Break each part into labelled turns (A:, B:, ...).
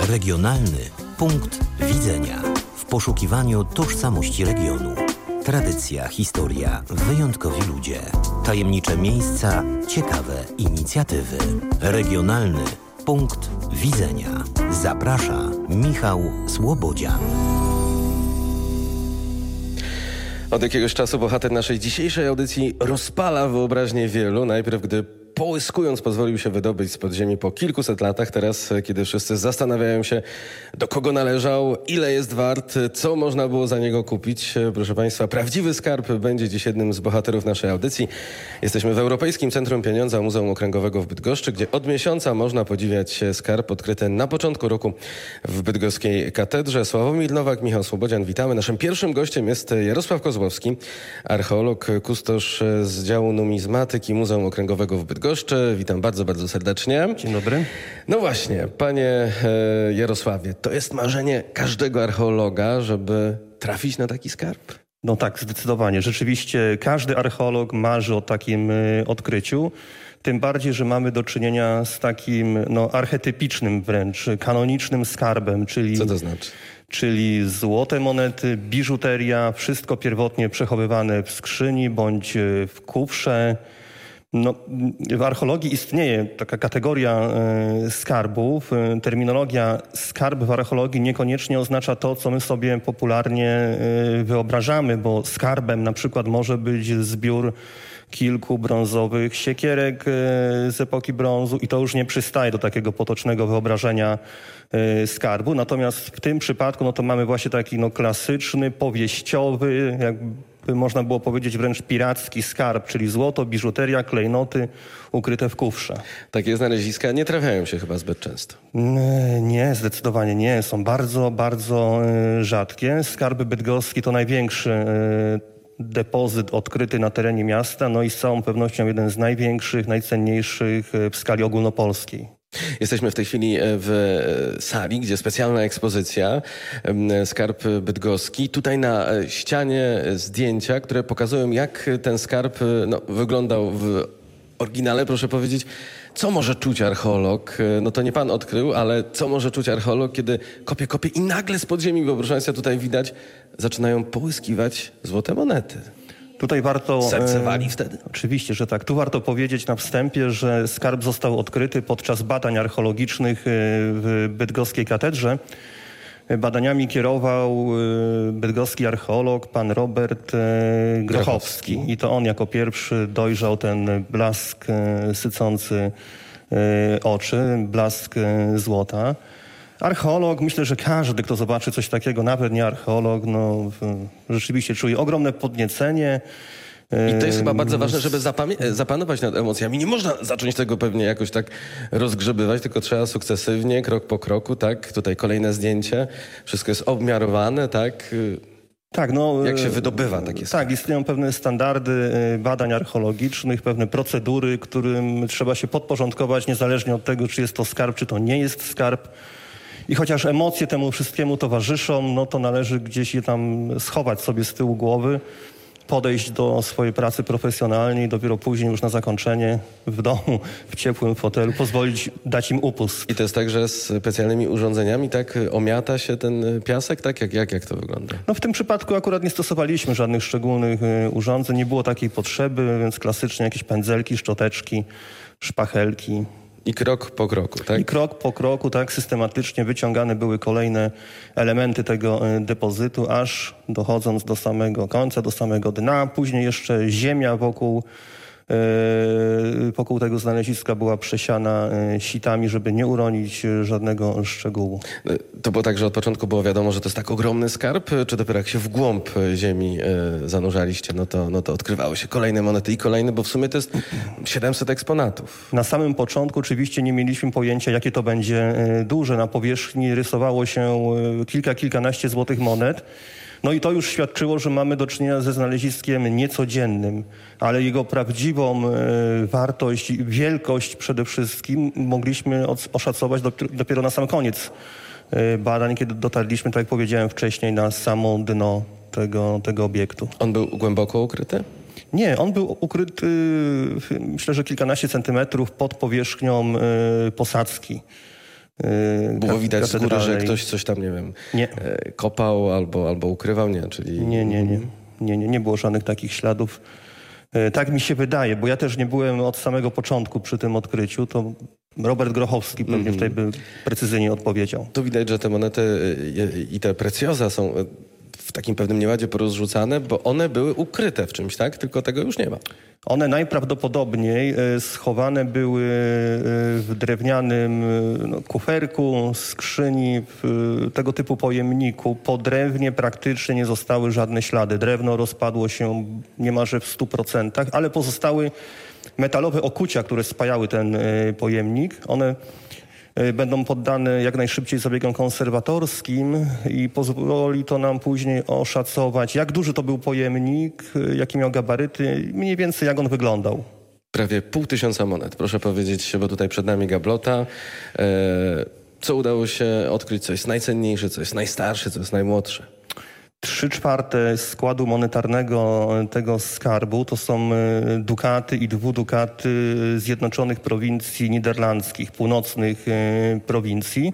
A: Regionalny punkt widzenia w poszukiwaniu tożsamości regionu. Tradycja, historia, wyjątkowi ludzie, tajemnicze miejsca, ciekawe inicjatywy. Regionalny punkt widzenia. Zaprasza Michał Słobodzian.
B: Od jakiegoś czasu bohater naszej dzisiejszej audycji rozpala wyobraźnię wielu. Najpierw, gdy połyskując pozwolił się wydobyć z podziemi po kilkuset latach. Teraz, kiedy wszyscy zastanawiają się, do kogo należał, ile jest wart, co można było za niego kupić. Proszę Państwa, prawdziwy skarb będzie dziś jednym z bohaterów naszej audycji. Jesteśmy w Europejskim Centrum Pieniądza Muzeum Okręgowego w Bydgoszczy, gdzie od miesiąca można podziwiać skarb odkryty na początku roku w bydgoskiej katedrze. Sławomir Nowak, Michał Słobodzian, witamy. Naszym pierwszym gościem jest Jarosław Kozłowski, archeolog, kustosz z działu numizmatyki Muzeum Okręgowego w Bydgoszczy. Witam bardzo, bardzo serdecznie.
C: Dzień dobry.
B: No właśnie, panie Jarosławie, to jest marzenie każdego archeologa, żeby trafić na taki skarb?
C: No tak, zdecydowanie. Rzeczywiście każdy archeolog marzy o takim odkryciu. Tym bardziej, że mamy do czynienia z takim archetypicznym wręcz, kanonicznym skarbem, czyli...
B: Co to znaczy?
C: Czyli złote monety, biżuteria, wszystko pierwotnie przechowywane w skrzyni bądź w kufrze. W archeologii istnieje taka kategoria skarbów. Terminologia skarb w archeologii niekoniecznie oznacza to, co my sobie popularnie wyobrażamy, bo skarbem na przykład może być zbiór kilku brązowych siekierek z epoki brązu i to już nie przystaje do takiego potocznego wyobrażenia skarbu. Natomiast w tym przypadku to mamy właśnie taki klasyczny, powieściowy, jakby można było powiedzieć wręcz piracki skarb, czyli złoto, biżuteria, klejnoty ukryte w kufrze.
B: Takie znaleziska nie trafiają się chyba zbyt często.
C: Nie, zdecydowanie nie. Są bardzo, bardzo rzadkie. Skarb bydgoski to największy depozyt odkryty na terenie miasta, i z całą pewnością jeden z największych, najcenniejszych w skali ogólnopolskiej.
B: Jesteśmy w tej chwili w sali, gdzie specjalna ekspozycja, skarb bydgoski. Tutaj na ścianie zdjęcia, które pokazują, jak ten skarb wyglądał w oryginale. Proszę powiedzieć, co może czuć archeolog? To nie pan odkrył, ale co może czuć archeolog, kiedy kopie i nagle z podziemi, bo proszę Państwa, tutaj widać, zaczynają połyskiwać złote monety.
C: Tutaj warto...
B: Serce wali wtedy?
C: Oczywiście, że tak. Tu warto powiedzieć na wstępie, że skarb został odkryty podczas badań archeologicznych w bydgoskiej katedrze. Badaniami kierował bydgoski archeolog pan Robert Grochowski. I to on jako pierwszy dojrzał ten blask sycący oczy, blask złota. Archeolog, myślę, że każdy, kto zobaczy coś takiego, nawet nie archeolog, rzeczywiście czuje ogromne podniecenie.
B: I to jest chyba bardzo ważne, żeby zapanować nad emocjami. Nie można zacząć tego pewnie jakoś tak rozgrzebywać, tylko trzeba sukcesywnie, krok po kroku, tak? Tutaj kolejne zdjęcie, wszystko jest obmiarowane, tak?
C: Tak,
B: jak się wydobywa takie skarby?
C: Tak, istnieją pewne standardy badań archeologicznych, pewne procedury, którym trzeba się podporządkować, niezależnie od tego, czy jest to skarb, czy to nie jest skarb. I chociaż emocje temu wszystkiemu towarzyszą, to należy gdzieś je tam schować sobie z tyłu głowy, podejść do swojej pracy profesjonalnie i dopiero później już na zakończenie w domu, w ciepłym fotelu, dać im upust.
B: I to jest tak, że z specjalnymi urządzeniami tak omiata się ten piasek? Tak? Jak to wygląda?
C: W tym przypadku akurat nie stosowaliśmy żadnych szczególnych urządzeń, nie było takiej potrzeby, więc klasycznie jakieś pędzelki, szczoteczki, szpachelki.
B: I krok po kroku, tak?
C: I krok po kroku, tak, systematycznie wyciągane były kolejne elementy tego depozytu, aż dochodząc do samego końca, do samego dna. Później jeszcze ziemia wokół tego znaleziska była przesiana sitami, żeby nie uronić żadnego szczegółu.
B: To było tak, że od początku było wiadomo, że to jest tak ogromny skarb, czy dopiero jak się w głąb ziemi zanurzaliście, no to odkrywały się kolejne monety i kolejne, bo w sumie to jest 700 eksponatów.
C: Na samym początku oczywiście nie mieliśmy pojęcia, jakie to będzie duże. Na powierzchni rysowało się kilkanaście złotych monet. I to już świadczyło, że mamy do czynienia ze znaleziskiem niecodziennym, ale jego prawdziwą wartość, wielkość przede wszystkim mogliśmy oszacować dopiero na sam koniec badań, kiedy dotarliśmy, tak jak powiedziałem wcześniej, na samo dno tego obiektu.
B: On był głęboko ukryty?
C: Nie, on był ukryty, myślę, że kilkanaście centymetrów pod powierzchnią posadzki.
B: Było widać z góry, że ktoś coś tam, nie wiem, kopał albo ukrywał? Nie, czyli...
C: Nie było żadnych takich śladów. Tak mi się wydaje, bo ja też nie byłem od samego początku przy tym odkryciu. To Robert Grochowski pewnie tutaj by precyzyjnie odpowiedział.
B: Tu widać, że te monety i te precjoza są w takim pewnym nieładzie porozrzucane, bo one były ukryte w czymś, tak? Tylko tego już nie ma.
C: One najprawdopodobniej schowane były w drewnianym kuferku, skrzyni, w tego typu pojemniku. Po drewnie praktycznie nie zostały żadne ślady. Drewno rozpadło się niemalże w 100%, ale pozostały metalowe okucia, które spajały ten pojemnik. One będą poddane jak najszybciej zabiegom konserwatorskim i pozwoli to nam później oszacować, jak duży to był pojemnik, jakie miał gabaryty, mniej więcej jak on wyglądał.
B: Prawie 500 monet, proszę powiedzieć, bo tutaj przed nami gablota. Co udało się odkryć? Co jest najcenniejsze, co jest najstarsze, co jest najmłodsze?
C: 3/4 składu monetarnego tego skarbu to są dukaty i dwudukaty Zjednoczonych Prowincji Niderlandzkich, północnych prowincji.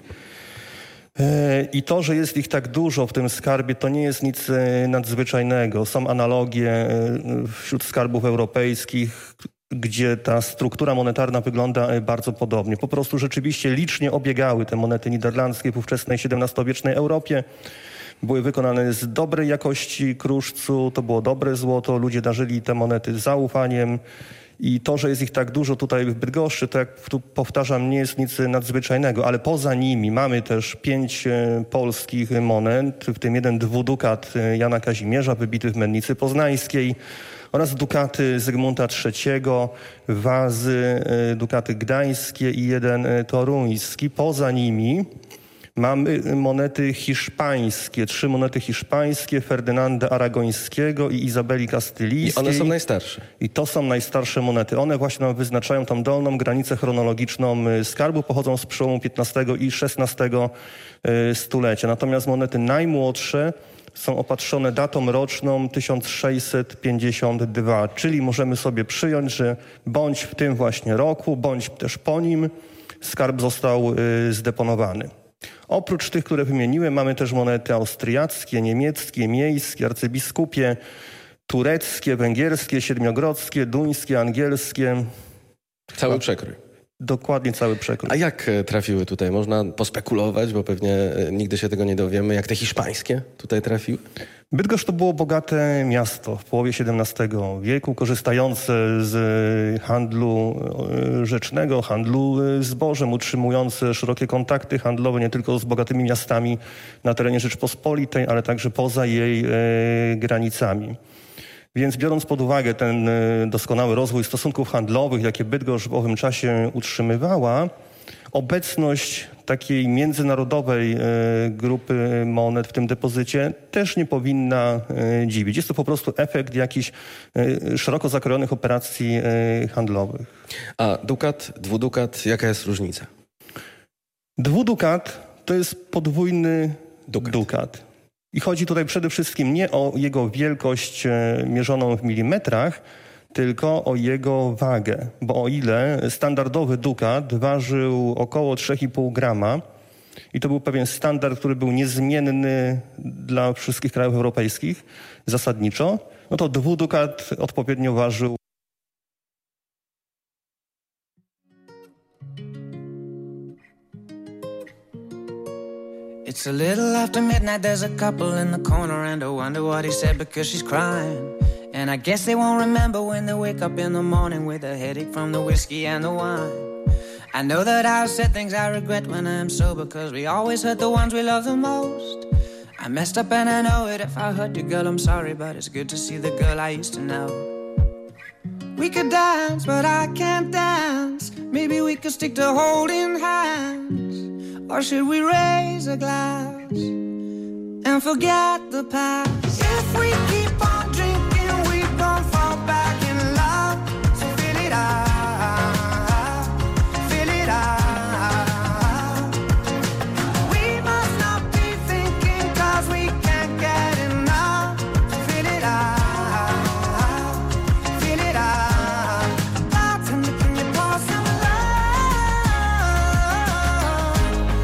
C: I to, że jest ich tak dużo w tym skarbie, to nie jest nic nadzwyczajnego. Są analogie wśród skarbów europejskich, gdzie ta struktura monetarna wygląda bardzo podobnie. Po prostu rzeczywiście licznie obiegały te monety niderlandzkie w ówczesnej XVII-wiecznej Europie. Były wykonane z dobrej jakości kruszcu, to było dobre złoto, ludzie darzyli te monety zaufaniem i to, że jest ich tak dużo tutaj w Bydgoszczy, to jak tu powtarzam, nie jest nic nadzwyczajnego, ale poza nimi mamy też 5 polskich monet, w tym jeden dwudukat Jana Kazimierza wybity w Mennicy Poznańskiej oraz dukaty Zygmunta III, wazy, dukaty gdańskie i jeden toruński. Poza nimi mamy monety hiszpańskie, 3 monety hiszpańskie Ferdynanda Aragońskiego i Izabeli Kastylijskiej.
B: I one są najstarsze.
C: I to są najstarsze monety. One właśnie nam wyznaczają tą dolną granicę chronologiczną skarbu, pochodzą z przełomu XV i XVI stulecia. Natomiast monety najmłodsze są opatrzone datą roczną 1652, czyli możemy sobie przyjąć, że bądź w tym właśnie roku, bądź też po nim skarb został zdeponowany. Oprócz tych, które wymieniłem, mamy też monety austriackie, niemieckie, miejskie, arcybiskupie, tureckie, węgierskie, siedmiogrodzkie, duńskie, angielskie.
B: Cały przekrój.
C: Dokładnie cały przekrój.
B: A jak trafiły tutaj? Można pospekulować, bo pewnie nigdy się tego nie dowiemy. Jak te hiszpańskie tutaj trafiły?
C: Bydgoszcz to było bogate miasto w połowie XVII wieku, korzystające z handlu rzecznego, handlu zbożem, utrzymujące szerokie kontakty handlowe nie tylko z bogatymi miastami na terenie Rzeczpospolitej, ale także poza jej granicami. Więc biorąc pod uwagę ten doskonały rozwój stosunków handlowych, jakie Bydgoszcz w owym czasie utrzymywała, obecność takiej międzynarodowej grupy monet w tym depozycie też nie powinna dziwić. Jest to po prostu efekt jakichś szeroko zakrojonych operacji handlowych.
B: A dukat, dwudukat, jaka jest różnica?
C: Dwudukat to jest podwójny dukat. I chodzi tutaj przede wszystkim nie o jego wielkość mierzoną w milimetrach, tylko o jego wagę. Bo o ile standardowy dukat ważył około 3,5 grama i to był pewien standard, który był niezmienny dla wszystkich krajów europejskich zasadniczo, no to dwudukat odpowiednio ważył.
D: It's a little after midnight, there's a couple in the corner and I wonder what he said because she's crying. And I guess they won't remember when they wake up in the morning with a headache from the whiskey and the wine. I know that I've said things I regret when I'm sober, cause we always hurt the ones we love the most. I messed up and I know it. If I hurt you, girl, I'm sorry, but it's good to see the girl I used to know. We could dance, but I can't dance. Maybe we could stick to holding hands. Or should we raise a glass and forget the past? If we keep on drinking, we don't fall back in love. So fill it up, fill it up. We must not be thinking, cause we can't get enough. So fill it up, fill it up. Bartender, can you pour some love?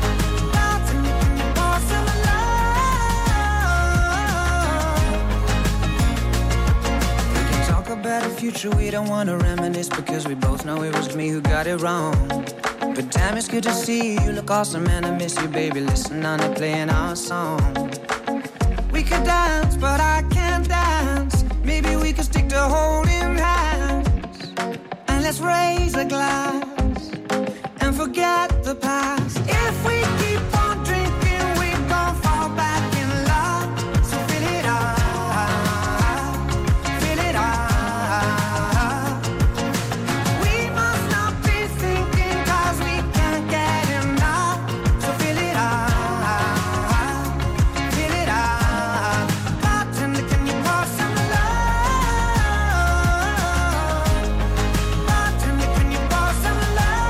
D: future we don't wanna reminisce, because we both know it was me who got it wrong. But damn, it's good to see you, look awesome and I miss you, baby. Listen, on it playing our song. We could dance, but I can't dance. Maybe we could stick to holding hands. And let's raise a glass and forget the past. If we keep on drinking, we gon' fall back in love. So fill it up, fill it up. We must not be thinking, cause we can't get enough. So fill it up, fill it up. Bartender, can you pour some love? Bartender, can you pour some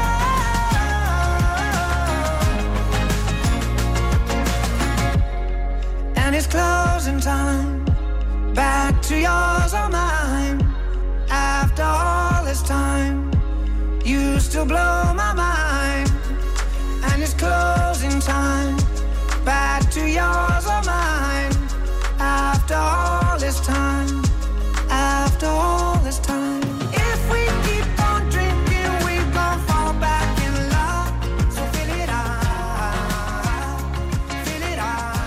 D: love? And it's closing time. Back to yours or mine. After all this time, you still blow my mind. And it's closing time. Back to yours or mine. After all this time. After all this time. If we keep on drinking, we gon' fall back in love. So fill it up, fill it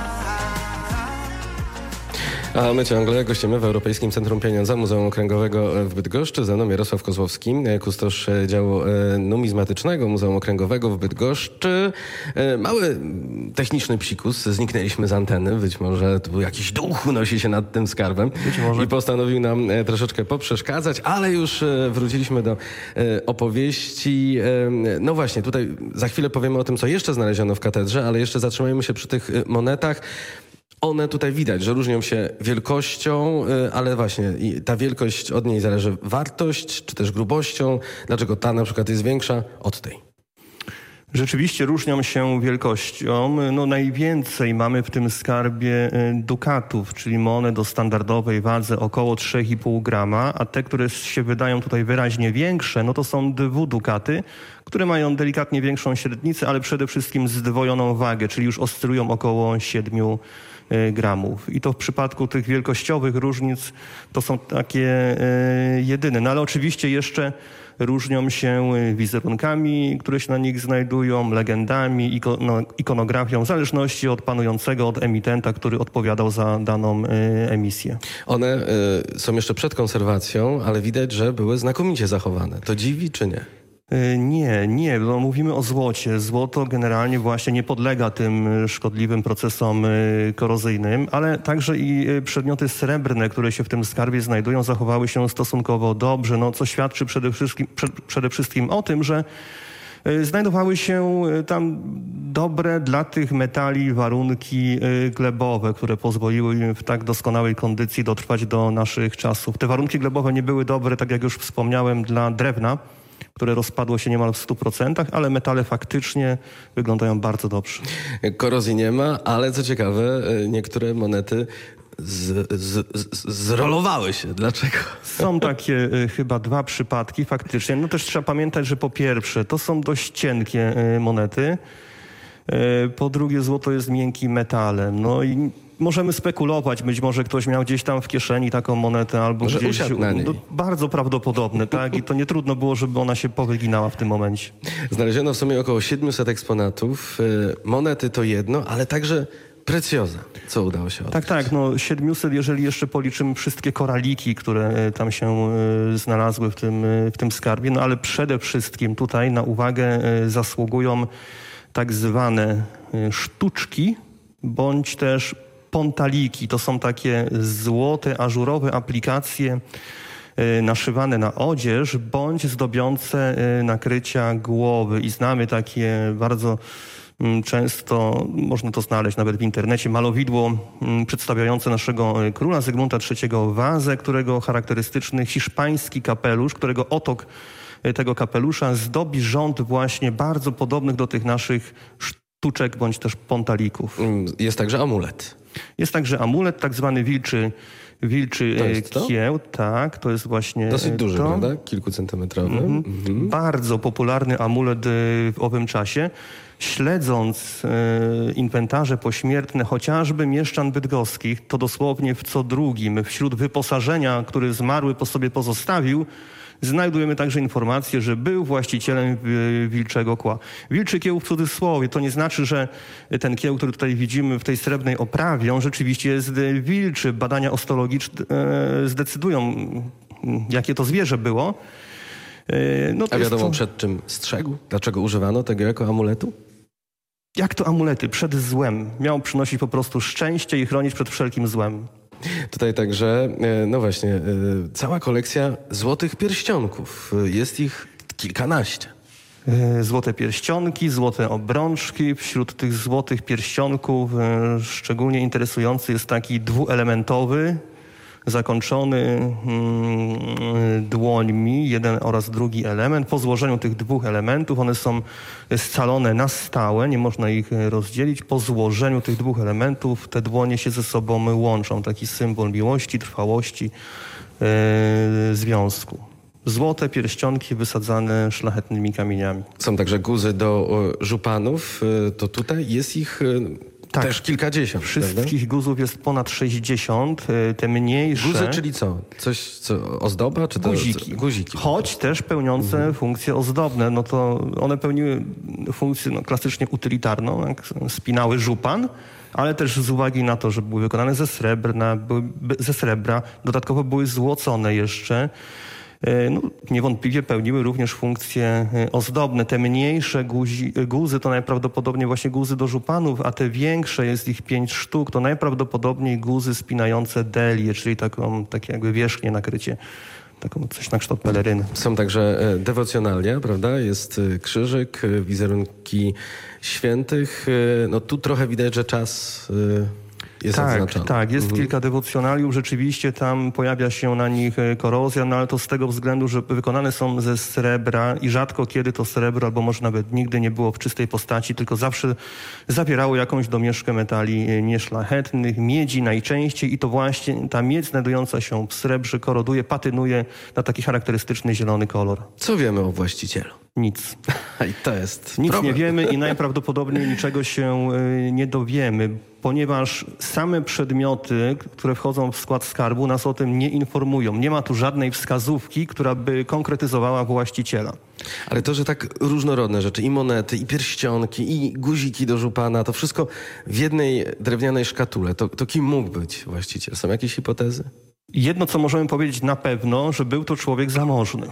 D: up.
B: A my ciągle gościmy w Europejskim Centrum Pieniądza Muzeum Okręgowego w Bydgoszczy. Ze mną Jarosław Kozłowski, kustosz działu numizmatycznego Muzeum Okręgowego w Bydgoszczy. Mały techniczny psikus, zniknęliśmy z anteny. Być może to był jakiś duch, unosi się nad tym skarbem.
C: Być może.
B: I postanowił nam troszeczkę poprzeszkadzać, ale już wróciliśmy do opowieści. No właśnie, tutaj za chwilę powiemy o tym, co jeszcze znaleziono w katedrze, ale jeszcze zatrzymajmy się przy tych monetach. One tutaj widać, że różnią się wielkością, ale właśnie ta wielkość, od niej zależy wartość, czy też grubością. Dlaczego ta na przykład jest większa od tej?
C: Rzeczywiście różnią się wielkością. No najwięcej mamy w tym skarbie dukatów, czyli monet o standardowej wadze około 3,5 grama, a te, które się wydają tutaj wyraźnie większe, no to są dwudukaty, które mają delikatnie większą średnicę, ale przede wszystkim zdwojoną wagę, czyli już oscylują około 7 gramów. I to w przypadku tych wielkościowych różnic to są takie jedyne. No ale oczywiście jeszcze różnią się wizerunkami, które się na nich znajdują, legendami, ikonografią, w zależności od panującego, od emitenta, który odpowiadał za daną emisję.
B: One są jeszcze przed konserwacją, ale widać, że były znakomicie zachowane. To dziwi czy nie?
C: Nie, bo mówimy o złocie. Złoto generalnie właśnie nie podlega tym szkodliwym procesom korozyjnym, ale także i przedmioty srebrne, które się w tym skarbie znajdują, zachowały się stosunkowo dobrze, no, co świadczy przede wszystkim o tym, że znajdowały się tam dobre dla tych metali warunki glebowe, które pozwoliły im w tak doskonałej kondycji dotrwać do naszych czasów. Te warunki glebowe nie były dobre, tak jak już wspomniałem, dla drewna, które rozpadło się niemal w 100%, ale metale faktycznie wyglądają bardzo dobrze.
B: Korozji nie ma, ale co ciekawe, niektóre monety zrolowały się. Dlaczego?
C: Są takie chyba 2 przypadki faktycznie. No też trzeba pamiętać, że po pierwsze to są dość cienkie monety. Po drugie złoto jest miękkim metalem. No i możemy spekulować, być może ktoś miał gdzieś tam w kieszeni taką monetę albo
B: może
C: gdzieś...
B: usiadł na niej.
C: Bardzo prawdopodobne, tak? I to nie trudno było, żeby ona się powyginała w tym momencie.
B: Znaleziono w sumie około 700 eksponatów. Monety to jedno, ale także precjoza. Co udało się odkryć?
C: Tak, no 700, jeżeli jeszcze policzymy wszystkie koraliki, które tam się znalazły w tym skarbie, no ale przede wszystkim tutaj na uwagę zasługują tak zwane sztuczki, bądź też pontaliki. To są takie złote, ażurowe aplikacje naszywane na odzież, bądź zdobiące nakrycia głowy. I znamy takie bardzo często, można to znaleźć nawet w internecie, malowidło przedstawiające naszego króla Zygmunta III Wazę, którego charakterystyczny hiszpański kapelusz, którego otok tego kapelusza zdobi rząd właśnie bardzo podobnych do tych naszych tuczek bądź też pontalików.
B: Jest także amulet.
C: Jest także amulet, tak zwany wilczy kieł. Tak, to jest właśnie
B: dosyć duży,
C: to.
B: prawda? Kilkucentymetrowy.
C: Bardzo popularny amulet w owym czasie. Śledząc inwentarze pośmiertne chociażby mieszczan bydgoskich, to dosłownie w co drugim wśród wyposażenia, które zmarły po sobie pozostawił, znajdujemy także informację, że był właścicielem wilczego kła. Wilczy kieł w cudzysłowie, to nie znaczy, że ten kieł, który tutaj widzimy w tej srebrnej oprawie, on rzeczywiście jest wilczy. Badania ostologiczne zdecydują, jakie to zwierzę było. No to
B: a wiadomo przed czym strzegł? Dlaczego używano tego jako amuletu?
C: Jak to amulety? Przed złem. Miał przynosić po prostu szczęście i chronić przed wszelkim złem.
B: Tutaj także, no właśnie, cała kolekcja złotych pierścionków. Jest ich kilkanaście.
C: Złote pierścionki, złote obrączki. Wśród tych złotych pierścionków szczególnie interesujący jest taki dwuelementowy, zakończony dłońmi, jeden oraz drugi element. Po złożeniu tych dwóch elementów one są scalone na stałe, nie można ich rozdzielić. Po złożeniu tych dwóch elementów te dłonie się ze sobą łączą. Taki symbol miłości, trwałości, związku. Złote pierścionki wysadzane szlachetnymi kamieniami.
B: Są także guzy do żupanów. To tutaj jest ich... Tak. Też kilkadziesiąt.
C: Wszystkich guzów jest ponad 60, te mniejsze...
B: Guzy, czyli co? Coś, co ozdoba? Czy to guziki.
C: Choć też pełniące funkcje ozdobne. No to one pełniły funkcję klasycznie utylitarną, jak spinały żupan, ale też z uwagi na to, że były wykonane ze srebra, dodatkowo były złocone jeszcze. No, niewątpliwie pełniły również funkcje ozdobne. Te mniejsze guzy to najprawdopodobniej właśnie guzy do żupanów, a te większe, jest ich 5 sztuk, to najprawdopodobniej guzy spinające delię, czyli takie jakby wierzchnie nakrycie, taką coś na kształt peleryny.
B: Są także dewocjonalia, prawda? Jest krzyżyk, wizerunki świętych. No tu trochę widać, że czas... jest odznaczony.
C: Tak, jest kilka dewocjonaliów, rzeczywiście tam pojawia się na nich korozja, no ale to z tego względu, że wykonane są ze srebra i rzadko kiedy to srebro, albo może nawet nigdy nie było w czystej postaci, tylko zawsze zawierało jakąś domieszkę metali nieszlachetnych, miedzi najczęściej i to właśnie ta miedź znajdująca się w srebrze koroduje, patynuje na taki charakterystyczny zielony kolor.
B: Co wiemy o właścicielu?
C: Nic.
B: I to jest
C: Nic
B: problem.
C: nie wiemy i najprawdopodobniej niczego się nie dowiemy, ponieważ same przedmioty, które wchodzą w skład skarbu, nas o tym nie informują. Nie ma tu żadnej wskazówki, która by konkretyzowała właściciela.
B: Ale to, że tak różnorodne rzeczy, i monety, i pierścionki, i guziki do żupana, to wszystko w jednej drewnianej szkatule, to kim mógł być właściciel? Są jakieś hipotezy?
C: Jedno, co możemy powiedzieć na pewno, że był to człowiek zamożny.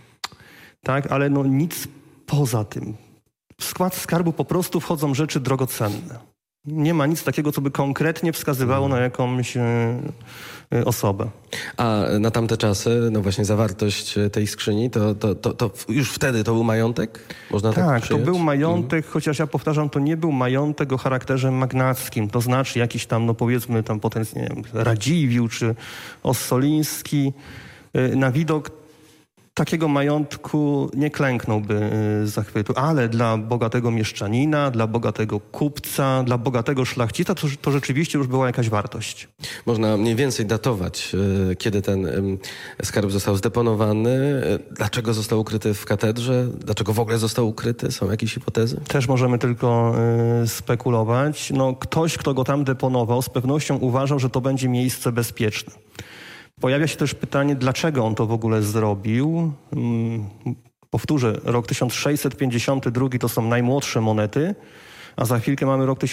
C: Tak, ale nic poza tym. W skład skarbu po prostu wchodzą rzeczy drogocenne. Nie ma nic takiego, co by konkretnie wskazywało na jakąś osobę.
B: A na tamte czasy, no właśnie zawartość tej skrzyni, to już wtedy to był majątek? Można tak
C: to był majątek, chociaż ja powtarzam, to nie był majątek o charakterze magnackim. To znaczy jakiś tam, powiedzmy tam potencjalnie Radziwiłł czy Ossoliński na widok takiego majątku nie klęknąłby z zachwytu, ale dla bogatego mieszczanina, dla bogatego kupca, dla bogatego szlachcica to rzeczywiście już była jakaś wartość.
B: Można mniej więcej datować, kiedy ten skarb został zdeponowany, dlaczego został ukryty w katedrze, dlaczego w ogóle został ukryty? Są jakieś hipotezy?
C: Też możemy tylko spekulować. Ktoś, kto go tam deponował, z pewnością uważał, że to będzie miejsce bezpieczne. Pojawia się też pytanie, dlaczego on to w ogóle zrobił. Powtórzę, rok 1652 to są najmłodsze monety, a za chwilkę mamy rok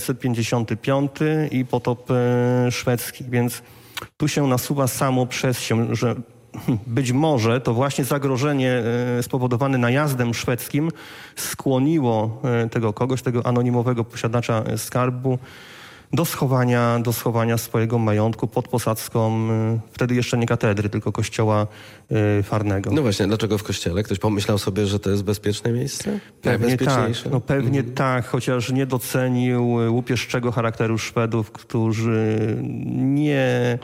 C: 1655 i potop szwedzki. Więc tu się nasuwa samo przez się, że być może to właśnie zagrożenie spowodowane najazdem szwedzkim skłoniło tego anonimowego posiadacza skarbu do schowania swojego majątku pod posadzką, wtedy jeszcze nie katedry, tylko kościoła Farnego.
B: No właśnie, dlaczego w kościele? Ktoś pomyślał sobie, że to jest bezpieczne miejsce?
C: Pewnie tak, pewnie tak, chociaż nie docenił łupieszczego charakteru Szwedów, którzy nie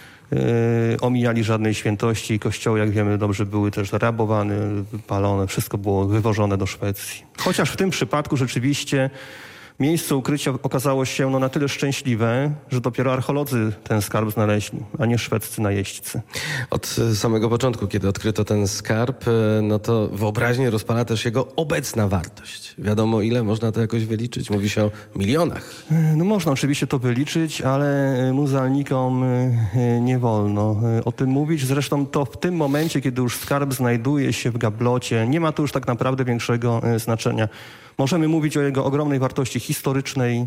C: omijali żadnej świętości i kościoły, jak wiemy dobrze, były też rabowane, wypalone, wszystko było wywożone do Szwecji. Chociaż w tym przypadku rzeczywiście miejsce ukrycia okazało się na tyle szczęśliwe, że dopiero archeolodzy ten skarb znaleźli, a nie szwedzcy najeźdźcy.
B: Od samego początku, kiedy odkryto ten skarb, no to wyobraźnię rozpala też jego obecna wartość. Wiadomo ile, można to jakoś wyliczyć? Mówi się o milionach.
C: No można oczywiście to wyliczyć, ale muzealnikom nie wolno o tym mówić. Zresztą to w tym momencie, kiedy już skarb znajduje się w gablocie, nie ma to już tak naprawdę większego znaczenia. Możemy mówić o jego ogromnej wartości historycznej,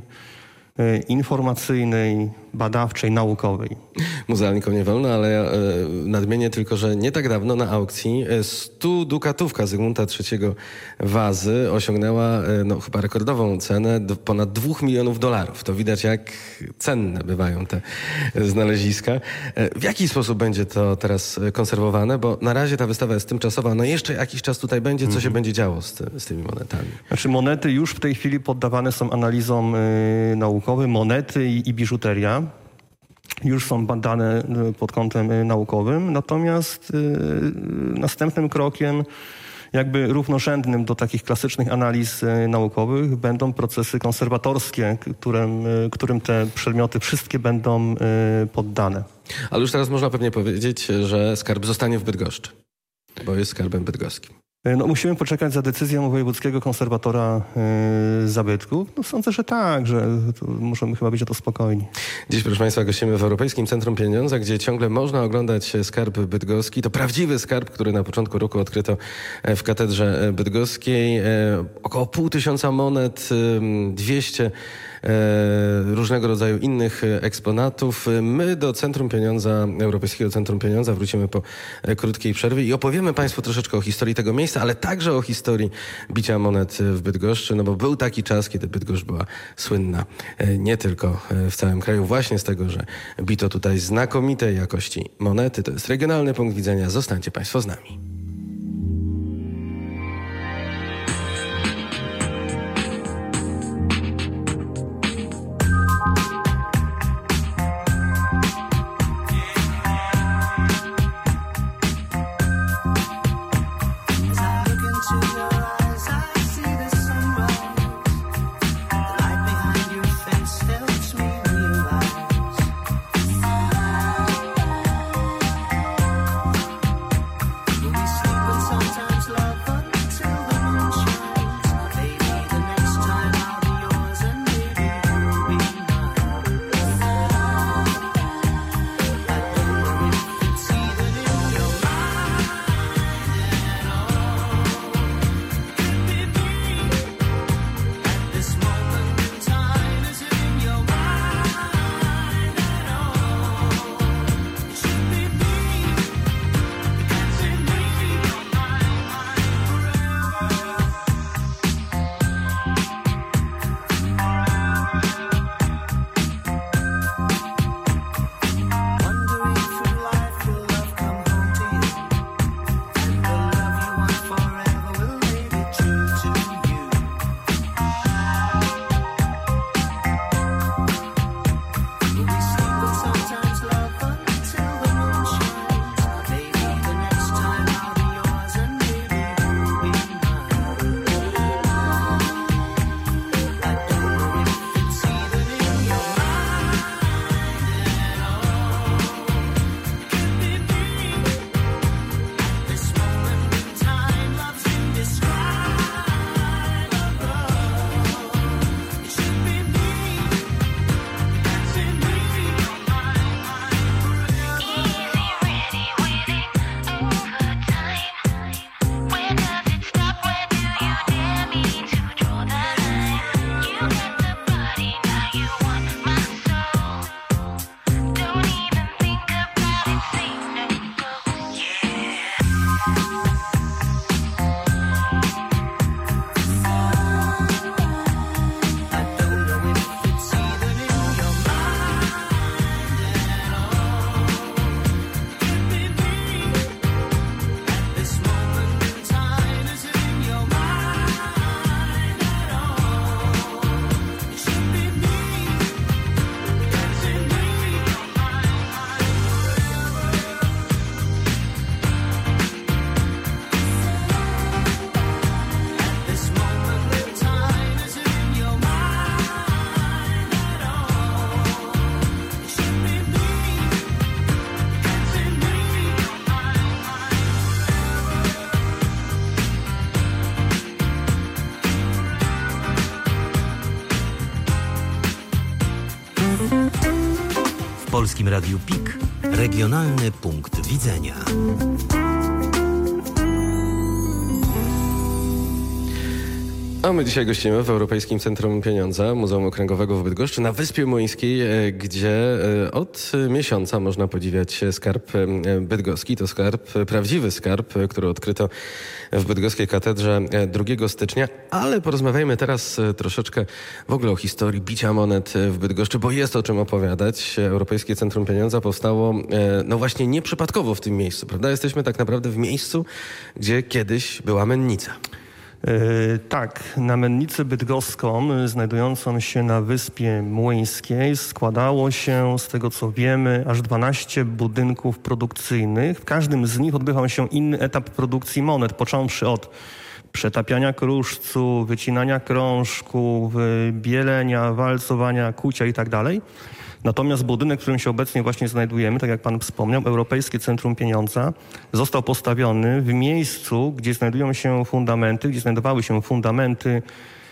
C: informacyjnej, badawczej, naukowej.
B: Muzealnikom nie wolno, ale ja nadmienię tylko, że nie tak dawno na aukcji 100 dukatówka Zygmunta III Wazy osiągnęła chyba rekordową cenę ponad $2 milionów. To widać, jak cenne bywają te znaleziska. W jaki sposób będzie to teraz konserwowane? Bo na razie ta wystawa jest tymczasowa, no jeszcze jakiś czas tutaj będzie. Co się będzie działo z tymi monetami?
C: Znaczy monety już w tej chwili poddawane są analizom naukowym, monety i biżuteria. Już są badane pod kątem naukowym, natomiast następnym krokiem, jakby równorzędnym do takich klasycznych analiz naukowych, będą procesy konserwatorskie, którym te przedmioty wszystkie będą poddane.
B: Ale już teraz można pewnie powiedzieć, że skarb zostanie w Bydgoszczy, bo jest skarbem bydgoskim.
C: No, musimy poczekać za decyzją wojewódzkiego konserwatora zabytków. No, sądzę, że tak, że możemy chyba być o to spokojni.
B: Dziś, proszę Państwa, gościmy w Europejskim Centrum Pieniądza, gdzie ciągle można oglądać skarb bydgoski. To prawdziwy skarb, który na początku roku odkryto w katedrze bydgoskiej. Około 500 monet, 200 różnego rodzaju innych eksponatów. My do Centrum Pieniądza, Europejskiego Centrum Pieniądza wrócimy po krótkiej przerwie i opowiemy Państwu troszeczkę o historii tego miejsca, ale także o historii bicia monet w Bydgoszczy, no bo był taki czas, kiedy Bydgoszcz była słynna nie tylko w całym kraju właśnie z tego, że bito tutaj znakomitej jakości monety. To jest Regionalny Punkt Widzenia. Zostańcie Państwo z nami.
D: We
A: Polskim Radiu PIK regionalny punkt widzenia.
B: A my dzisiaj gościmy w Europejskim Centrum Pieniądza Muzeum Okręgowego w Bydgoszczy na Wyspie Młyńskiej, gdzie od miesiąca można podziwiać skarb bydgoski. To skarb, prawdziwy skarb, który odkryto w bydgoskiej katedrze 2 stycznia. Ale porozmawiajmy teraz troszeczkę w ogóle o historii bicia monet w Bydgoszczy, bo jest o czym opowiadać. Europejskie Centrum Pieniądza powstało no właśnie nieprzypadkowo w tym miejscu, prawda? Jesteśmy tak naprawdę w miejscu, gdzie kiedyś była mennica.
C: Tak, na mennicę bydgoską, znajdującą się na Wyspie Młyńskiej, składało się, z tego co wiemy, aż 12 budynków produkcyjnych. W każdym z nich odbywał się inny etap produkcji monet, począwszy od przetapiania kruszcu, wycinania krążków, bielenia, walcowania, kucia itd. Natomiast budynek, w którym się obecnie właśnie znajdujemy, tak jak pan wspomniał, Europejskie Centrum Pieniądza, został postawiony w miejscu, gdzie znajdowały się fundamenty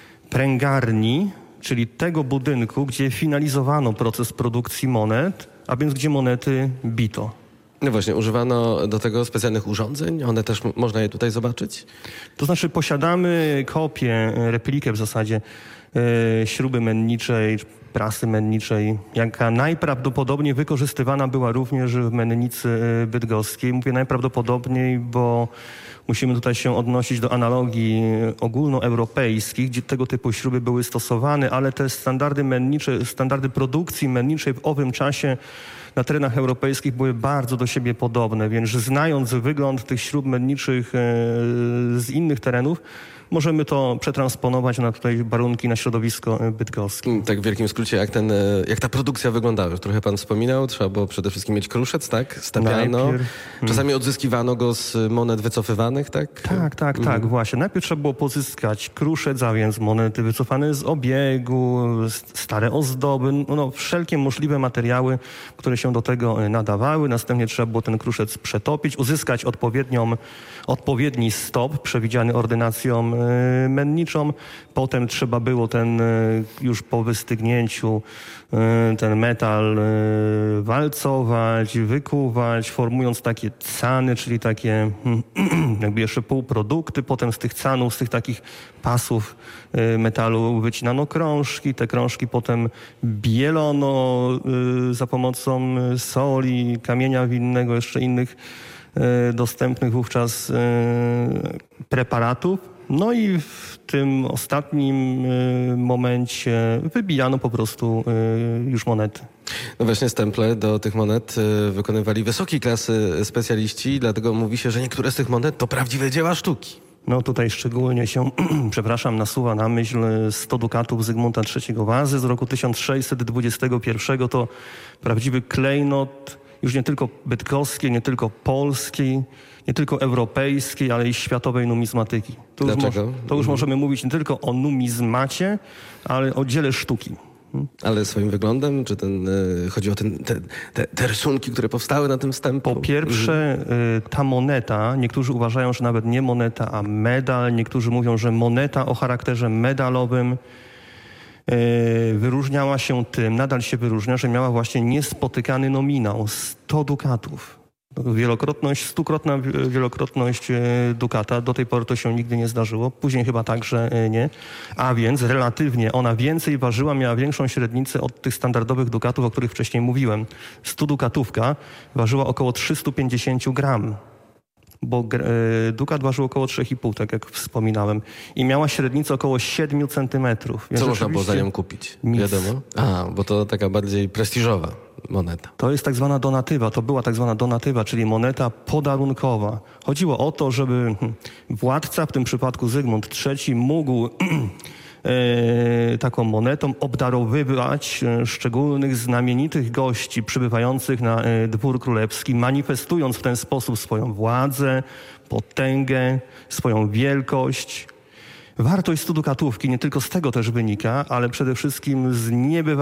C: pręgarni, czyli tego budynku, gdzie finalizowano proces produkcji monet, a więc gdzie monety bito.
B: No właśnie, używano do tego specjalnych urządzeń? One też można je tutaj zobaczyć?
C: To znaczy posiadamy kopię, replikę w zasadzie śruby menniczej, prasy menniczej, jaka najprawdopodobniej wykorzystywana była również w mennicy bydgoskiej. Mówię najprawdopodobniej, bo musimy tutaj się odnosić do analogii ogólnoeuropejskich, gdzie tego typu śruby były stosowane, ale te standardy mennicze, standardy produkcji menniczej w owym czasie na terenach europejskich były bardzo do siebie podobne, więc znając wygląd tych śrub menniczych z innych terenów, możemy to przetransponować na tutaj warunki, na środowisko bydgoskie.
B: Tak w wielkim skrócie, jak ta produkcja wyglądała? Trochę pan wspominał, trzeba było przede wszystkim mieć kruszec, tak? Stawiano. Czasami odzyskiwano go z monet wycofywanych, tak?
C: Tak, właśnie. Najpierw trzeba było pozyskać kruszec, a więc monety wycofane z obiegu, stare ozdoby, wszelkie możliwe materiały, które się do tego nadawały. Następnie trzeba było ten kruszec przetopić, uzyskać odpowiedni stop przewidziany ordynacją menniczą. Potem trzeba było już po wystygnięciu ten metal walcować, wykuwać, formując takie cany, czyli takie jakby jeszcze półprodukty. Potem z tych canów, z tych takich pasów metalu wycinano krążki. Te krążki potem bielono za pomocą soli, kamienia winnego, jeszcze innych dostępnych wówczas preparatów. No i w tym ostatnim momencie wybijano po prostu już monety.
B: No właśnie stemple do tych monet wykonywali wysokiej klasy specjaliści, dlatego mówi się, że niektóre z tych monet to prawdziwe dzieła sztuki.
C: No tutaj szczególnie się, nasuwa na myśl 100 dukatów Zygmunta III Wazy z roku 1621. To prawdziwy klejnot już nie tylko bydgoskiej, nie tylko polskiej, nie tylko europejskiej, ale i światowej numizmatyki.
B: Dlaczego?
C: To już możemy mówić nie tylko o numizmacie, ale o dziele sztuki.
B: Ale swoim wyglądem? Czy chodzi o te rysunki, które powstały na tym stemplu?
C: Po pierwsze, ta moneta, niektórzy uważają, że nawet nie moneta, a medal. Niektórzy mówią, że moneta o charakterze medalowym wyróżniała się tym, nadal się wyróżnia, że miała właśnie niespotykany nominał 100 dukatów. Stukrotna wielokrotność dukata. Do tej pory to się nigdy nie zdarzyło. Później chyba także nie. A więc relatywnie ona więcej ważyła, miała większą średnicę od tych standardowych dukatów, o których wcześniej mówiłem. 100 dukatówka ważyła około 350 gram. Bo dukat ważył około 3,5, tak jak wspominałem. I miała średnicę około 7 centymetrów.
B: Co można było za nią kupić?
C: Nic.
B: Wiadomo? Bo to taka bardziej prestiżowa moneta.
C: To jest tak zwana donatywa. To była tak zwana donatywa, czyli moneta podarunkowa. Chodziło o to, żeby władca, w tym przypadku Zygmunt III, mógł taką monetą obdarowywać szczególnych, znamienitych gości przybywających na dwór królewski, manifestując w ten sposób swoją władzę, potęgę, swoją wielkość. Wartość 100 dukatówki nie tylko z tego też wynika, ale przede wszystkim z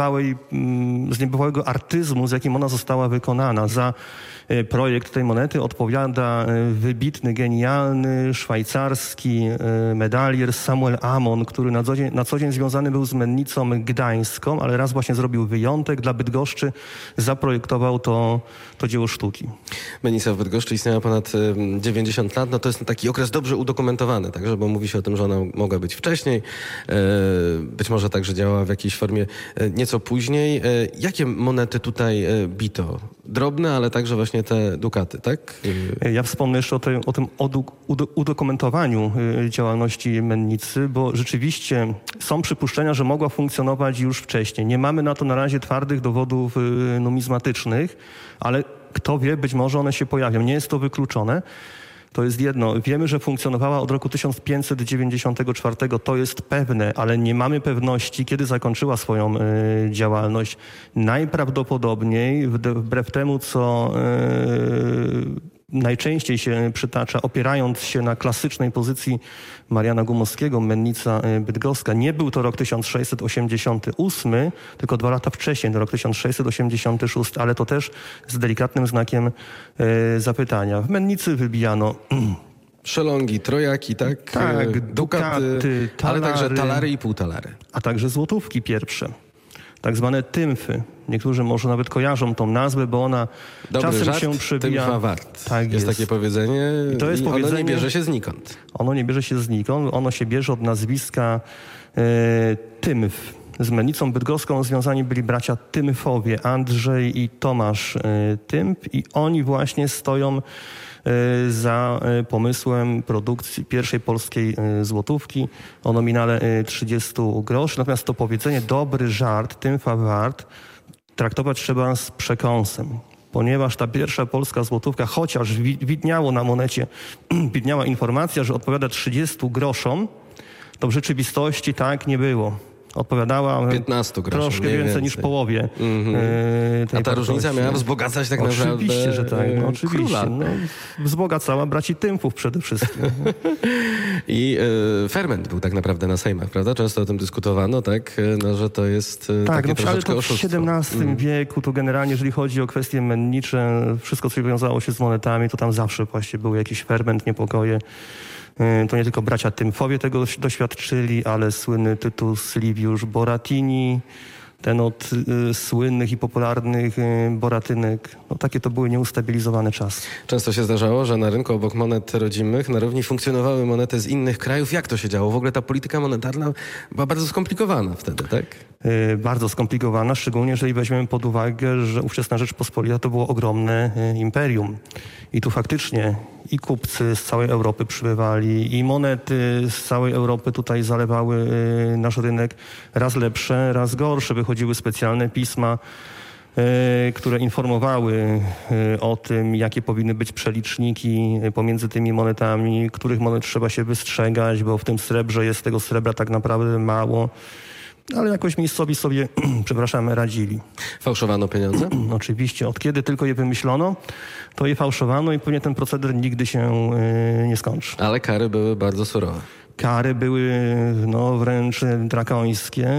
C: niebywałego artyzmu, z jakim ona została wykonana. Za projekt tej monety odpowiada wybitny, genialny, szwajcarski medalier Samuel Amon, który na co dzień związany był z mennicą gdańską, ale raz właśnie zrobił wyjątek. Dla Bydgoszczy zaprojektował to dzieło sztuki.
B: Mennica w Bydgoszczy istniała ponad 90 lat. No to jest taki okres dobrze udokumentowany, także, bo mówi się o tym, że ona mogła być wcześniej. Być może także działała w jakiejś formie nieco później. Jakie monety tutaj bito? Drobne, ale także właśnie te dukaty, tak?
C: Ja wspomnę jeszcze o tym udokumentowaniu działalności mennicy, bo rzeczywiście są przypuszczenia, że mogła funkcjonować już wcześniej. Nie mamy na to na razie twardych dowodów numizmatycznych, ale kto wie, być może one się pojawią. Nie jest to wykluczone. To jest jedno. Wiemy, że funkcjonowała od roku 1594, to jest pewne, ale nie mamy pewności, kiedy zakończyła swoją działalność. Najprawdopodobniej, wbrew temu, co najczęściej się przytacza, opierając się na klasycznej pozycji Mariana Gumowskiego, mennica bydgoska. Nie był to rok 1688, tylko 2 lata wcześniej, to rok 1686, ale to też z delikatnym znakiem zapytania. W mennicy wybijano
B: szelongi, trojaki, tak?
C: Tak, dukaty,
B: ale także talary i półtalary.
C: A także złotówki pierwsze. Tak zwane tymfy. Niektórzy może nawet kojarzą tą nazwę, bo ona
B: dobry
C: czasem
B: żart,
C: się przebija.
B: Tymfa wart.
C: Tak
B: jest takie powiedzenie
C: i to jest powiedzenie,
B: ono nie bierze się znikąd.
C: Ono nie bierze się znikąd. Ono się bierze od nazwiska Tymf. Z mennicą bydgoską związani byli bracia Tymfowie, Andrzej i Tomasz Tymf, i oni właśnie stoją za pomysłem produkcji pierwszej polskiej złotówki o nominale 30 groszy. Natomiast to powiedzenie dobry żart, Tymfa wart, traktować trzeba z przekąsem, ponieważ ta pierwsza polska złotówka, chociaż widniało na monecie, widniała informacja, że odpowiada 30 groszom, to w rzeczywistości tak nie było. Odpowiadała
B: 15 groszy,
C: troszkę więcej niż połowie.
B: A ta różnica miała wzbogacać tak naprawdę
C: Oczywiście, że tak. No, oczywiście. No, wzbogacała braci Tymfów przede wszystkim.
B: I ferment był tak naprawdę na sejmach, prawda? Często o tym dyskutowano, tak? No, że to jest takie troszeczkę oszustwo.
C: W XVII wieku to generalnie, jeżeli chodzi o kwestie mennicze, wszystko, co wiązało się z monetami, to tam zawsze właśnie był jakiś ferment, niepokoje. To nie tylko bracia Tymfowie tego doświadczyli, ale słynny Tytus Liviusz Boratini, ten od słynnych i popularnych boratynek. No, takie to były nieustabilizowane czasy.
B: Często się zdarzało, że na rynku obok monet rodzimych na równi funkcjonowały monety z innych krajów. Jak to się działo? W ogóle ta polityka monetarna była bardzo skomplikowana wtedy, tak?
C: Bardzo skomplikowana, szczególnie jeżeli weźmiemy pod uwagę, że ówczesna Rzeczpospolita to było ogromne imperium. I tu faktycznie i kupcy z całej Europy przybywali, i monety z całej Europy tutaj zalewały nasz rynek, raz lepsze, raz gorsze. Wychodziły specjalne pisma, które informowały o tym, jakie powinny być przeliczniki pomiędzy tymi monetami, których monet trzeba się wystrzegać, bo w tym srebrze jest tego srebra tak naprawdę mało. Ale jakoś miejscowi sobie, radzili.
B: Fałszowano pieniądze?
C: Oczywiście. Od kiedy tylko je wymyślono, to je fałszowano i pewnie ten proceder nigdy się nie skończy.
B: Ale kary były bardzo surowe.
C: Kary były wręcz drakońskie.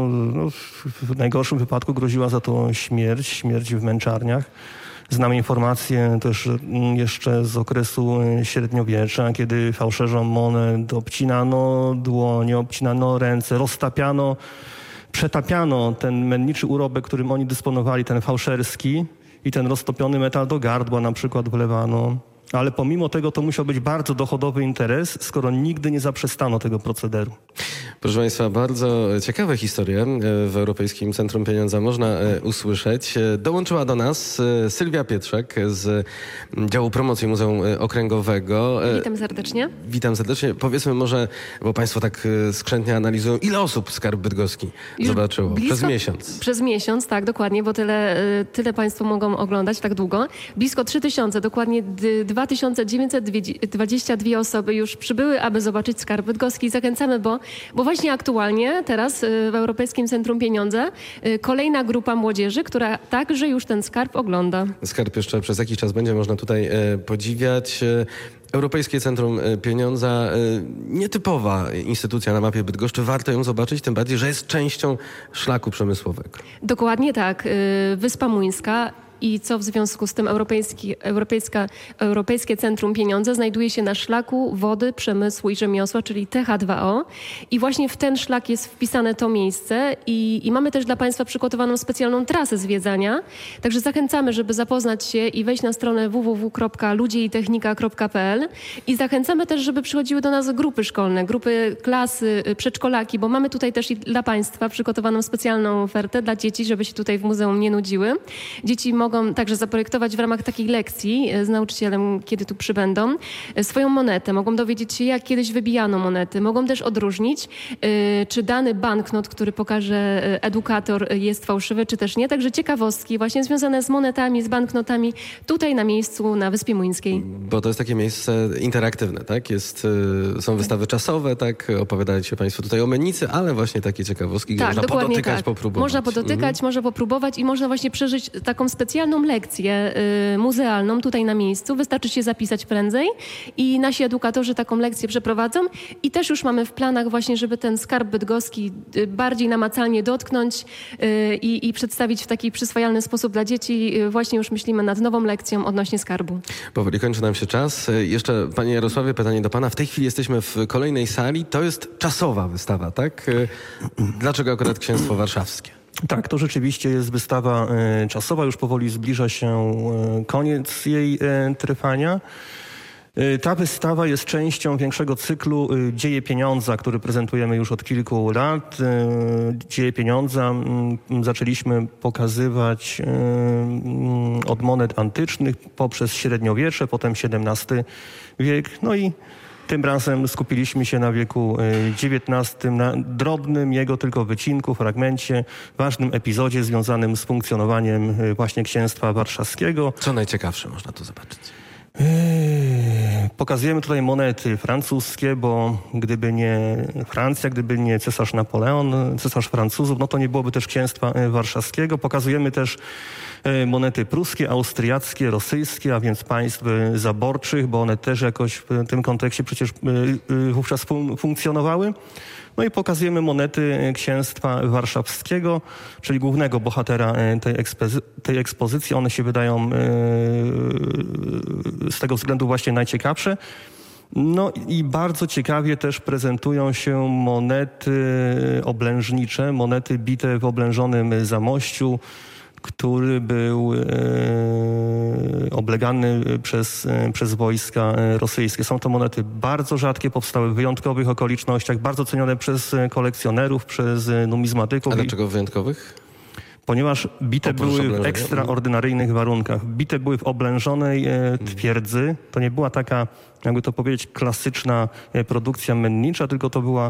C: W najgorszym wypadku groziła za to śmierć w męczarniach. Znam informacje też jeszcze z okresu średniowiecza, kiedy fałszerzom monet obcinano dłonie, obcinano ręce, roztapiano, przetapiano ten menniczy urobek, którym oni dysponowali, ten fałszerski, i ten roztopiony metal do gardła na przykład wlewano. Ale pomimo tego to musiał być bardzo dochodowy interes, skoro nigdy nie zaprzestano tego procederu.
B: Proszę Państwa, bardzo ciekawe historie w Europejskim Centrum Pieniądza można usłyszeć. Dołączyła do nas Sylwia Pietrzak z działu promocji Muzeum Okręgowego.
E: Witam serdecznie.
B: Witam serdecznie. Powiedzmy może, bo Państwo tak skrzętnie analizują, ile osób Skarb Bydgoski zobaczyło? Przez miesiąc.
E: Przez miesiąc, tak, dokładnie, bo tyle Państwo mogą oglądać tak długo. Blisko 3000, dokładnie 2922 osoby już przybyły, aby zobaczyć Skarb Bydgoski. Zachęcamy, bo właśnie aktualnie teraz w Europejskim Centrum Pieniądza kolejna grupa młodzieży, która także już ten skarb ogląda.
B: Skarb jeszcze przez jakiś czas będzie można tutaj podziwiać. Europejskie Centrum Pieniądza, nietypowa instytucja na mapie Bydgoszczy. Warto ją zobaczyć, tym bardziej, że jest częścią szlaku przemysłowego.
E: Dokładnie tak. Wyspa Muńska. I co w związku z tym Europejskie Centrum Pieniądza znajduje się na szlaku wody, przemysłu i rzemiosła, czyli TH2O. I właśnie w ten szlak jest wpisane to miejsce i mamy też dla Państwa przygotowaną specjalną trasę zwiedzania. Także zachęcamy, żeby zapoznać się i wejść na stronę www.ludzieitechnika.pl i zachęcamy też, żeby przychodziły do nas grupy szkolne, grupy klasy, przedszkolaki, bo mamy tutaj też i dla Państwa przygotowaną specjalną ofertę dla dzieci, żeby się tutaj w muzeum nie nudziły. Dzieci mogą także zaprojektować w ramach takiej lekcji z nauczycielem, kiedy tu przybędą, swoją monetę. Mogą dowiedzieć się, jak kiedyś wybijano monety. Mogą też odróżnić, czy dany banknot, który pokaże edukator, jest fałszywy, czy też nie. Także ciekawostki właśnie związane z monetami, z banknotami tutaj na miejscu, na Wyspie Muńskiej.
B: Bo to jest takie miejsce interaktywne, tak? Są wystawy czasowe, tak? Opowiadaliście Państwo tutaj o mennicy, ale właśnie takie ciekawostki, gdzie można podotykać, popróbować.
E: Można podotykać, można popróbować i można właśnie przeżyć taką specjalną lekcję muzealną tutaj na miejscu. Wystarczy się zapisać prędzej i nasi edukatorzy taką lekcję przeprowadzą i też już mamy w planach właśnie, żeby ten skarb bydgoski bardziej namacalnie dotknąć i przedstawić w taki przyswajalny sposób dla dzieci. Właśnie już myślimy nad nową lekcją odnośnie skarbu.
B: Powoli kończy nam się czas. Jeszcze, Panie Jarosławie, pytanie do Pana. W tej chwili jesteśmy w kolejnej sali. To jest czasowa wystawa, tak? Dlaczego akurat Księstwo Warszawskie?
C: Tak, to rzeczywiście jest wystawa czasowa. Już powoli zbliża się koniec jej trwania. Ta wystawa jest częścią większego cyklu Dzieje Pieniądza, który prezentujemy już od kilku lat. Dzieje Pieniądza zaczęliśmy pokazywać od monet antycznych poprzez średniowiecze, potem XVII wiek. No i tym razem skupiliśmy się na wieku XIX, na drobnym jego tylko wycinku, fragmencie, ważnym epizodzie związanym z funkcjonowaniem właśnie Księstwa Warszawskiego.
B: Co najciekawsze można tu zobaczyć?
C: Pokazujemy tutaj monety francuskie, bo gdyby nie Francja, gdyby nie cesarz Napoleon, cesarz Francuzów, no to nie byłoby też Księstwa Warszawskiego. Pokazujemy też monety pruskie, austriackie, rosyjskie, a więc państw zaborczych, bo one też jakoś w tym kontekście przecież wówczas funkcjonowały. No i pokazujemy monety Księstwa Warszawskiego, czyli głównego bohatera tej ekspozycji. One się wydają z tego względu właśnie najciekawsze. No i bardzo ciekawie też prezentują się monety oblężnicze, monety bite w oblężonym Zamościu, który był oblegany przez wojska rosyjskie. Są to monety bardzo rzadkie, powstały w wyjątkowych okolicznościach, bardzo cenione przez kolekcjonerów, przez numizmatyków.
B: A dlaczego wyjątkowych?
C: Ponieważ bite były w ekstraordynaryjnych warunkach. Bite były w oblężonej twierdzy. To nie była taka, jakby to powiedzieć, klasyczna produkcja mennicza, tylko to była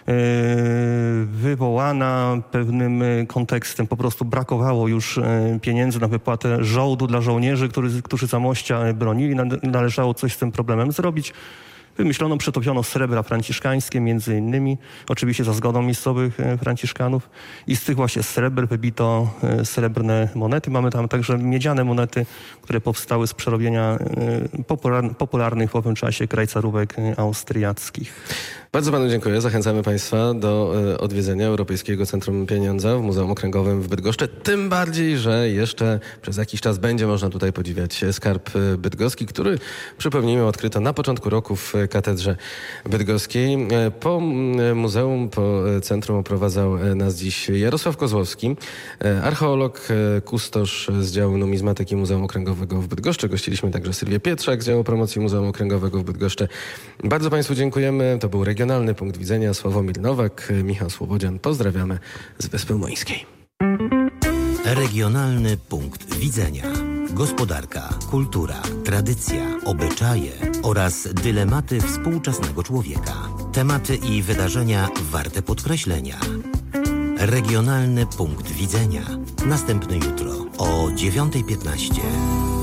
C: wywołana pewnym kontekstem. Po prostu brakowało już pieniędzy na wypłatę żołdu dla żołnierzy, którzy Zamościa bronili. Należało coś z tym problemem zrobić. Wymyślono, przetopiono srebra franciszkańskie między innymi, oczywiście za zgodą miejscowych franciszkanów i z tych właśnie sreber wybito srebrne monety. Mamy tam także miedziane monety, które powstały z przerobienia popularnych w owym czasie krajcarówek austriackich.
B: Bardzo Panu dziękuję. Zachęcamy Państwa do odwiedzenia Europejskiego Centrum Pieniądza w Muzeum Okręgowym w Bydgoszczy. Tym bardziej, że jeszcze przez jakiś czas będzie można tutaj podziwiać skarb bydgoski, który, przypomnijmy, odkryto na początku roku w Katedrze Bydgoskiej. Po muzeum, po centrum oprowadzał nas dziś Jarosław Kozłowski, archeolog, kustosz z działu numizmatyki Muzeum Okręgowego w Bydgoszczy. Gościliśmy także Sylwię Pietrzak z działu promocji Muzeum Okręgowego w Bydgoszczy. Bardzo Państwu dziękujemy. To był Regionalny Punkt Widzenia. Sławomir Nowak, Michał Słowodzian. Pozdrawiamy z Wyspy Muńskiej.
A: Regionalny Punkt Widzenia. Gospodarka, kultura, tradycja, obyczaje oraz dylematy współczesnego człowieka. Tematy i wydarzenia warte podkreślenia. Regionalny Punkt Widzenia. Następny jutro o 9:15.